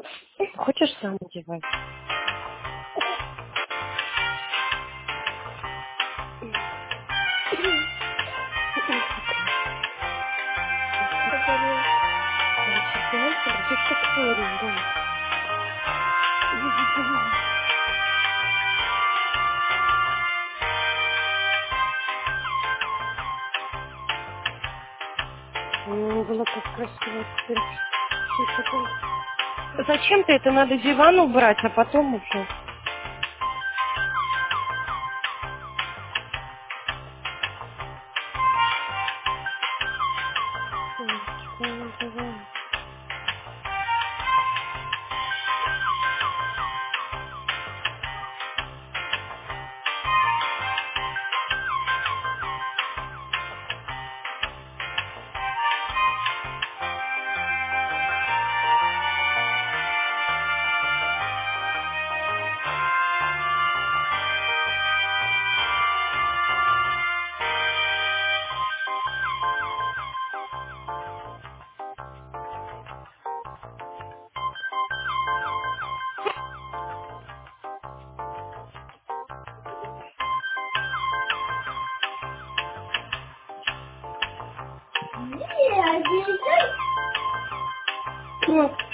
Хочешь сам одевать? Говорю, Сейчас давайте, что ж так сложно, да? Было так красиво теперь. И потом... Зачем-то это надо диван убрать, а потом уже. Диван. нет, Ну,